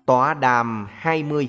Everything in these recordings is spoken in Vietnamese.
Tọa đàm 20.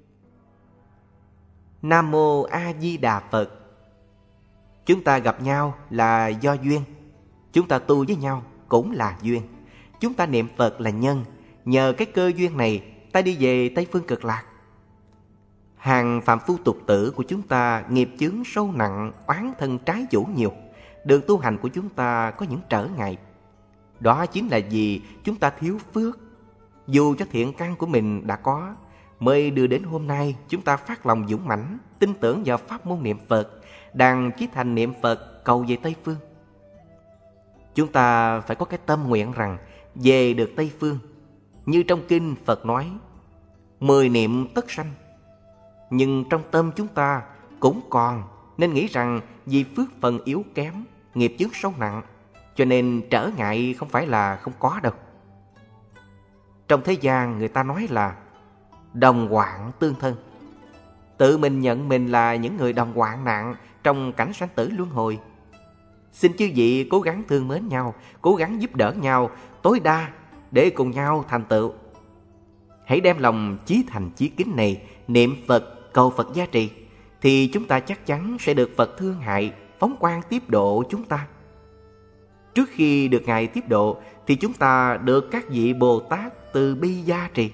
Nam Mô A Di Đà Phật. Chúng ta gặp nhau là do duyên. Chúng ta tu với nhau cũng là duyên. Chúng ta niệm Phật là nhân. Nhờ cái cơ duyên này, ta đi về Tây Phương Cực Lạc. Hàng phàm phu tục tử của chúng ta nghiệp chướng sâu nặng, oán thân trái chủ nhiều. Đường tu hành của chúng ta có những trở ngại. Đó chính là vì chúng ta thiếu phước. Dù cho thiện căn của mình đã có, mới đưa đến hôm nay chúng ta phát lòng dũng mãnh, tin tưởng vào pháp môn niệm Phật, đang chí thành niệm Phật cầu về Tây Phương. Chúng ta phải có cái tâm nguyện rằng về được Tây Phương. Như trong kinh Phật nói, 10 niệm tất sanh. Nhưng trong tâm chúng ta cũng còn, nên nghĩ rằng vì phước phần yếu kém, nghiệp chướng sâu nặng, cho nên trở ngại không phải là không có đâu. Trong thế gian người ta nói là đồng hoạn tương thân. Tự mình nhận mình là những người đồng hoạn nạn trong cảnh sanh tử luân hồi. Xin chư vị cố gắng thương mến nhau, cố gắng giúp đỡ nhau tối đa để cùng nhau thành tựu. Hãy đem lòng chí thành chí kính này niệm Phật, cầu Phật gia trì, thì chúng ta chắc chắn sẽ được Phật thương hại, phóng quang tiếp độ chúng ta. Trước khi được Ngài tiếp độ thì chúng ta được các vị Bồ Tát từ bi gia trì.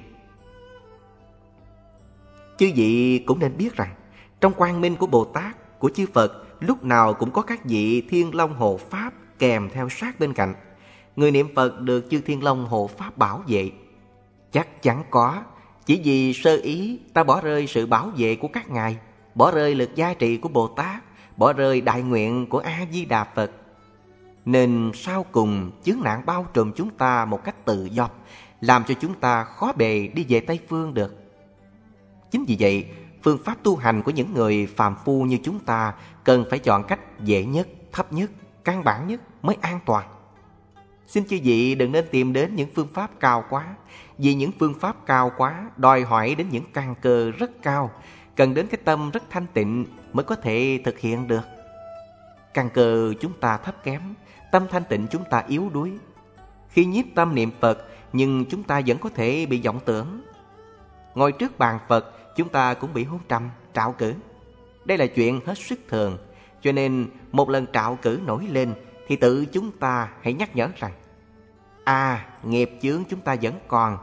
Chư vị cũng nên biết rằng trong quang minh của Bồ Tát, của chư Phật, lúc nào cũng có các vị Thiên Long hộ Pháp kèm theo sát bên cạnh. Người niệm Phật được chư Thiên Long hộ Pháp bảo vệ. Chắc chắn có, chỉ vì sơ ý ta bỏ rơi sự bảo vệ của các ngài, bỏ rơi lực gia trị của Bồ Tát, bỏ rơi đại nguyện của A Di Đà Phật, nên sau cùng chướng nạn bao trùm chúng ta một cách tự do, làm cho chúng ta khó bề đi về Tây Phương được. Chính vì vậy, phương pháp tu hành của những người phàm phu như chúng ta cần phải chọn cách dễ nhất, thấp nhất, căn bản nhất mới an toàn. Xin chư vị đừng nên tìm đến những phương pháp cao quá, vì những phương pháp cao quá đòi hỏi đến những căn cơ rất cao, cần đến cái tâm rất thanh tịnh mới có thể thực hiện được. Căn cơ chúng ta thấp kém, tâm thanh tịnh chúng ta yếu đuối. Khi nhiếp tâm niệm Phật, nhưng chúng ta vẫn có thể bị vọng tưởng. Ngồi trước bàn Phật, chúng ta cũng bị hôn trầm, trạo cử. Đây là chuyện hết sức thường, cho nên một lần trạo cử nổi lên thì tự chúng ta hãy nhắc nhở rằng nghiệp chướng chúng ta vẫn còn.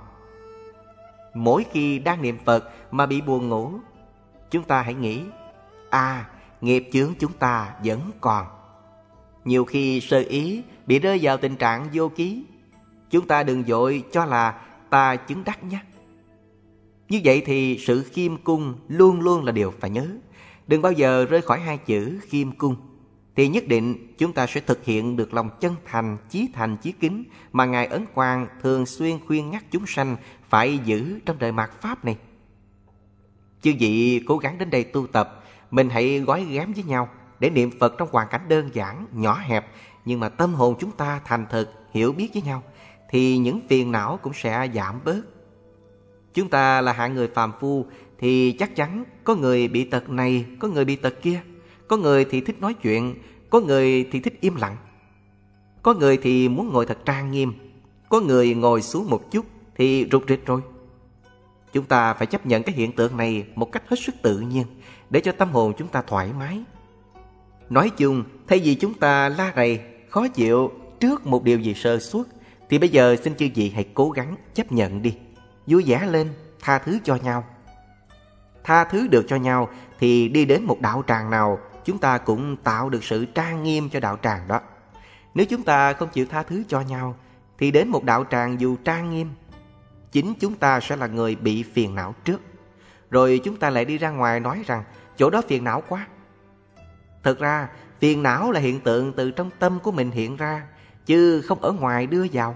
Mỗi khi đang niệm Phật mà bị buồn ngủ, chúng ta hãy nghĩ nghiệp chướng chúng ta vẫn còn. Nhiều khi sơ ý bị rơi vào tình trạng vô ký, chúng ta đừng vội cho là ta chứng đắc nhé. Như vậy thì sự khiêm cung luôn luôn là điều phải nhớ. Đừng bao giờ rơi khỏi hai chữ khiêm cung, thì nhất định chúng ta sẽ thực hiện được lòng chân thành, chí kính mà Ngài Ấn Quang thường xuyên khuyên nhắc chúng sanh phải giữ trong đời mạt Pháp này. Chư vị cố gắng đến đây tu tập, mình hãy gói ghém với nhau để niệm Phật trong hoàn cảnh đơn giản, nhỏ hẹp, nhưng mà tâm hồn chúng ta thành thực, hiểu biết với nhau, thì những phiền não cũng sẽ giảm bớt. Chúng ta là hạng người phàm phu thì chắc chắn có người bị tật này, có người bị tật kia. Có người thì thích nói chuyện, có người thì thích im lặng. Có người thì muốn ngồi thật trang nghiêm, có người ngồi xuống một chút thì rụt rịch rồi. Chúng ta phải chấp nhận cái hiện tượng này một cách hết sức tự nhiên, để cho tâm hồn chúng ta thoải mái. Nói chung, thay vì chúng ta la rầy, khó chịu trước một điều gì sơ suất, thì bây giờ xin chư vị hãy cố gắng chấp nhận đi, vui vẻ lên, tha thứ cho nhau. Tha thứ được cho nhau thì đi đến một đạo tràng nào, chúng ta cũng tạo được sự trang nghiêm cho đạo tràng đó. Nếu chúng ta không chịu tha thứ cho nhau, thì đến một đạo tràng dù trang nghiêm, chính chúng ta sẽ là người bị phiền não trước. Rồi chúng ta lại đi ra ngoài nói rằng chỗ đó phiền não quá. Thật ra phiền não là hiện tượng từ trong tâm của mình hiện ra, chứ không ở ngoài đưa vào.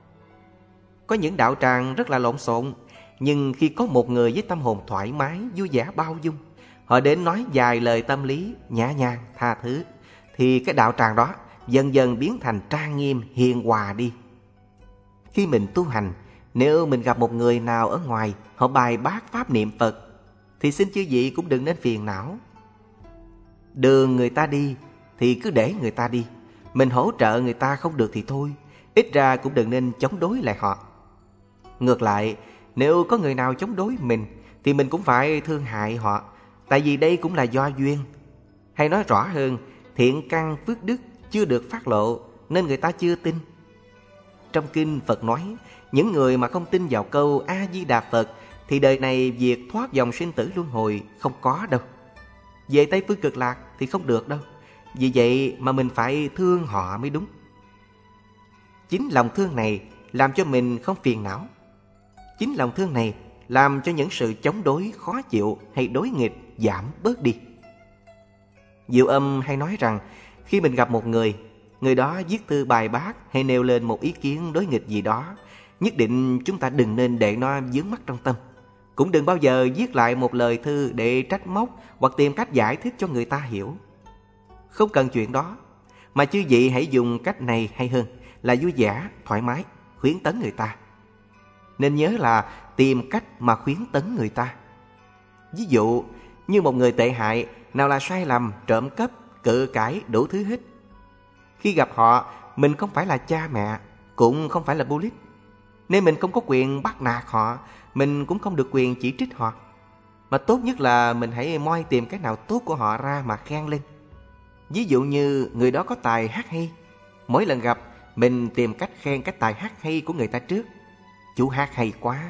Có những đạo tràng rất là lộn xộn, nhưng khi có một người với tâm hồn thoải mái, vui vẻ, bao dung, họ đến nói vài lời tâm lý, nhã nhàng, tha thứ, thì cái đạo tràng đó dần dần biến thành trang nghiêm, hiền hòa đi. Khi mình tu hành, nếu mình gặp một người nào ở ngoài, họ bài bác pháp niệm Phật, thì xin chư vị cũng đừng nên phiền não. Đường người ta đi thì cứ để người ta đi. Mình hỗ trợ người ta không được thì thôi, ít ra cũng đừng nên chống đối lại họ. Ngược lại, Nếu có người nào chống đối mình thì mình cũng phải thương hại họ, tại vì đây cũng là do duyên. Hay nói rõ hơn, thiện căn phước đức chưa được phát lộ nên người ta chưa tin. Trong kinh Phật nói, những người mà không tin vào câu A-di-đà Phật thì đời này việc thoát dòng sinh tử luân hồi không có đâu. Về Tây Phương Cực Lạc thì không được đâu. Vì vậy mà mình phải thương họ mới đúng. Chính lòng thương này làm cho mình không phiền não. Chính lòng thương này làm cho những sự chống đối, khó chịu hay đối nghịch giảm bớt đi. Diệu Âm hay nói rằng, khi mình gặp một người đó viết thư bài bác hay nêu lên một ý kiến đối nghịch gì đó, nhất định chúng ta đừng nên để nó vướng mắc trong tâm. Cũng đừng bao giờ viết lại một lời thư để trách móc hoặc tìm cách giải thích cho người ta hiểu. Không cần chuyện đó, mà chư vị hãy dùng cách này hay hơn là vui vẻ, thoải mái, khuyến tấn người ta. Nên nhớ là tìm cách mà khuyến tấn người ta. Ví dụ như một người tệ hại, nào là sai lầm, trộm cắp, cự cãi, đủ thứ hết. Khi gặp họ, mình không phải là cha mẹ, cũng không phải là police, nên mình không có quyền bắt nạt họ, mình cũng không được quyền chỉ trích họ. Mà tốt nhất là mình hãy moi tìm cái nào tốt của họ ra mà khen lên. Ví dụ như người đó có tài hát hay, mỗi lần gặp mình tìm cách khen cái tài hát hay của người ta trước. Chú hát hay quá.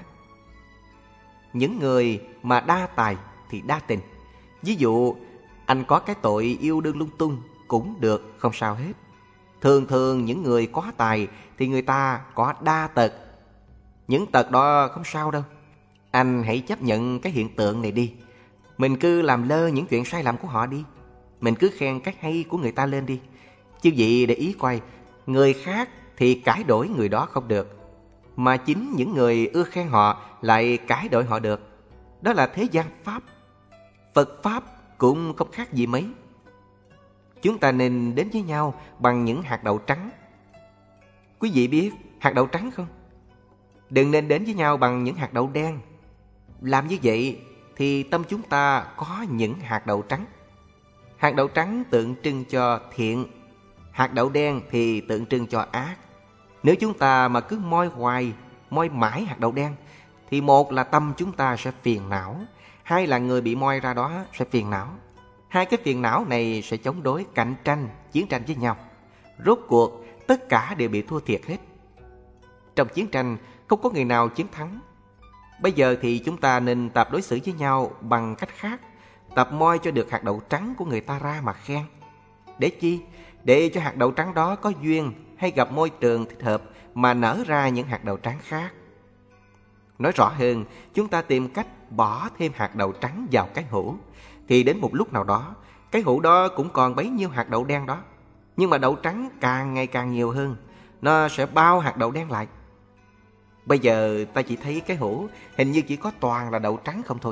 Những người mà đa tài thì đa tình. Ví dụ anh có cái tội yêu đương lung tung cũng được, không sao hết. Thường thường những người có tài thì người ta có đa tật. Những tật đó không sao đâu. Anh hãy chấp nhận cái hiện tượng này đi. Mình cứ làm lơ những chuyện sai lầm của họ đi. Mình cứ khen cái hay của người ta lên đi. Chứ gì để ý coi, người khác thì cải đổi người đó không được, mà chính những người ưa khen họ lại cải đổi họ được. Đó là thế gian Pháp. Phật Pháp cũng không khác gì mấy. Chúng ta nên đến với nhau bằng những hạt đậu trắng. Quý vị biết hạt đậu trắng không? Đừng nên đến với nhau bằng những hạt đậu đen. Làm như vậy thì tâm chúng ta có những hạt đậu trắng. Hạt đậu trắng tượng trưng cho thiện, hạt đậu đen thì tượng trưng cho ác. Nếu chúng ta mà cứ moi hoài, moi mãi hạt đậu đen, thì một là tâm chúng ta sẽ phiền não, hai là người bị moi ra đó sẽ phiền não. Hai cái phiền não này sẽ chống đối, cạnh tranh, chiến tranh với nhau. Rốt cuộc tất cả đều bị thua thiệt hết. Trong chiến tranh không có người nào chiến thắng. Bây giờ thì chúng ta nên tập đối xử với nhau bằng cách khác. Tập moi cho được hạt đậu trắng của người ta ra mà khen. Để chi? Để cho hạt đậu trắng đó có duyên hay gặp môi trường thích hợp mà nở ra những hạt đậu trắng khác. Nói rõ hơn, chúng ta tìm cách bỏ thêm hạt đậu trắng vào cái hũ, thì đến một lúc nào đó, cái hũ đó cũng còn bấy nhiêu hạt đậu đen đó. Nhưng mà đậu trắng càng ngày càng nhiều hơn, nó sẽ bao hạt đậu đen lại. Bây giờ ta chỉ thấy cái hũ hình như chỉ có toàn là đậu trắng không thôi.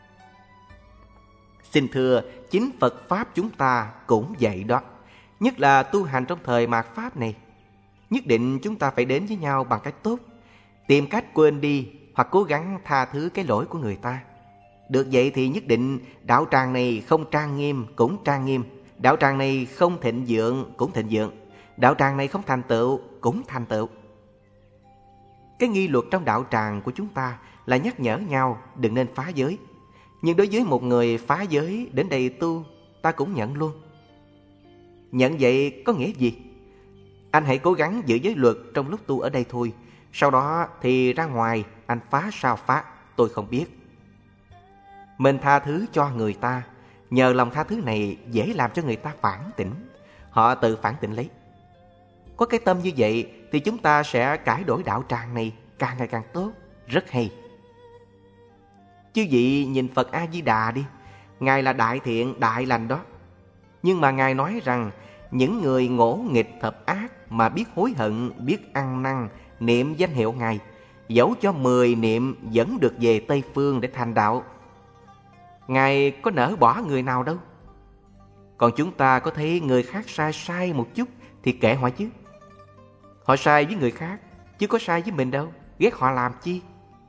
Xin thưa, chính Phật Pháp chúng ta cũng vậy đó. Nhất là tu hành trong thời mạt Pháp này. Nhất định chúng ta phải đến với nhau bằng cách tốt, tìm cách quên đi hoặc cố gắng tha thứ cái lỗi của người ta. Được vậy thì nhất định đạo tràng này không trang nghiêm cũng trang nghiêm, đạo tràng này không thịnh vượng cũng thịnh vượng, đạo tràng này không thành tựu cũng thành tựu. Cái nghi luật trong đạo tràng của chúng ta là nhắc nhở nhau đừng nên phá giới. Nhưng đối với một người phá giới đến đây tu, ta cũng nhận luôn. Nhận vậy có nghĩa gì? Anh hãy cố gắng giữ giới luật trong lúc tu ở đây thôi. Sau đó thì ra ngoài anh phá sao phá, tôi không biết. Mình tha thứ cho người ta. Nhờ lòng tha thứ này dễ làm cho người ta phản tỉnh. Họ tự phản tỉnh lấy. Có cái tâm như vậy thì chúng ta sẽ cải đổi đạo tràng này càng ngày càng tốt. Rất hay. Chư vị nhìn Phật A-di-đà đi. Ngài là đại thiện, đại lành đó. Nhưng mà Ngài nói rằng những người ngỗ nghịch thập ác mà biết hối hận, biết ăn năn, niệm danh hiệu Ngài, dẫu cho 10 niệm vẫn được về Tây Phương để thành đạo. Ngài có nỡ bỏ người nào đâu. Còn chúng ta có thấy người khác sai một chút thì kệ họ chứ. Họ sai với người khác, chứ có sai với mình đâu. Ghét họ làm chi.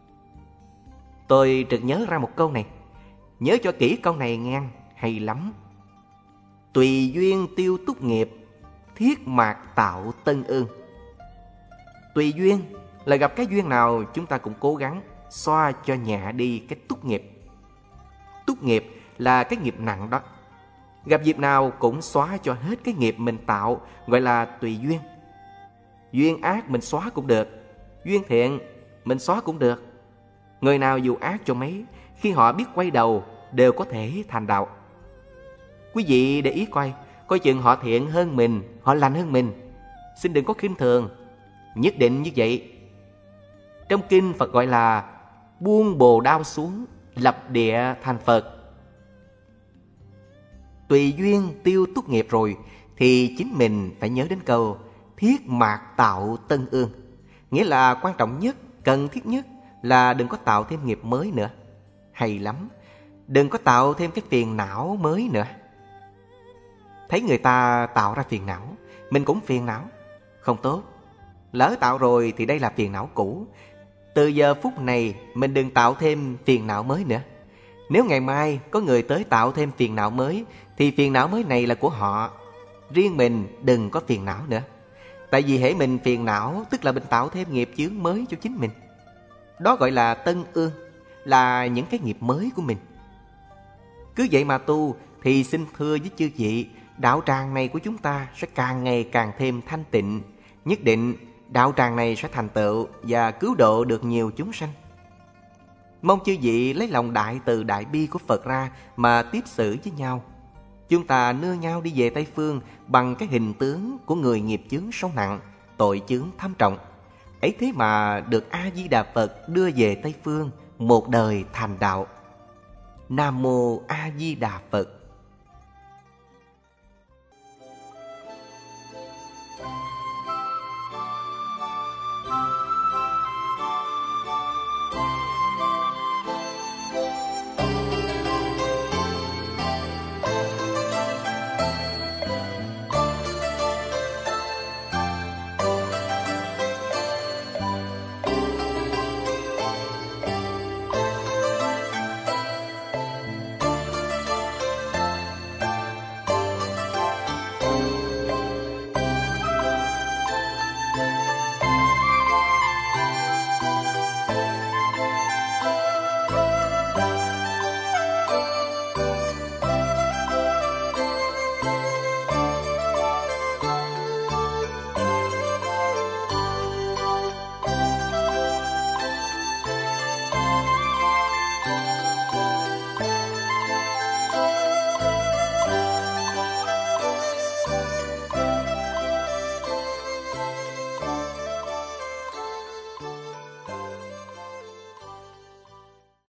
Tôi chợt nhớ ra một câu này. Nhớ cho kỹ câu này nghe, hay lắm. Tùy duyên tiêu túc nghiệp, thiết mạc tạo tân ương. Tùy duyên là gặp cái duyên nào chúng ta cũng cố gắng, xoa cho nhẹ đi cái túc nghiệp. Túc nghiệp là cái nghiệp nặng đó. Gặp dịp nào cũng xóa cho hết cái nghiệp mình tạo, gọi là tùy duyên. Duyên ác mình xóa cũng được, duyên thiện mình xóa cũng được. Người nào dù ác cho mấy, khi họ biết quay đầu đều có thể thành đạo. Quý vị để ý coi chừng họ thiện hơn mình, họ lành hơn mình. Xin đừng có khinh thường, nhất định như vậy. Trong kinh Phật gọi là buông bồ đao xuống, lập địa thành Phật. Tùy duyên tiêu túc nghiệp rồi thì chính mình phải nhớ đến câu thiết mạt tạo tân ương. Nghĩa là quan trọng nhất, cần thiết nhất là đừng có tạo thêm nghiệp mới nữa. Hay lắm, đừng có tạo thêm cái phiền não mới nữa. Thấy người ta tạo ra phiền não, mình cũng phiền não, không tốt. Lỡ tạo rồi thì đây là phiền não cũ. Từ giờ phút này mình đừng tạo thêm phiền não mới nữa. Nếu ngày mai có người tới tạo thêm phiền não mới thì phiền não mới này là của họ. Riêng mình đừng có phiền não nữa. Tại vì hễ mình phiền não tức là mình tạo thêm nghiệp chướng mới cho chính mình. Đó gọi là tân ương, là những cái nghiệp mới của mình. Cứ vậy mà tu thì xin thưa với chư vị, đạo tràng này của chúng ta sẽ càng ngày càng thêm thanh tịnh. Nhất định đạo tràng này sẽ thành tựu và cứu độ được nhiều chúng sanh. Mong chư vị lấy lòng đại từ đại bi của Phật ra mà tiếp xử với nhau. Chúng ta nương nhau đi về Tây Phương bằng cái hình tướng của người nghiệp chướng sâu nặng, tội chướng thâm trọng. Ấy thế mà được A-di-đà Phật đưa về Tây Phương, một đời thành đạo. Nam Mô A Di Đà Phật.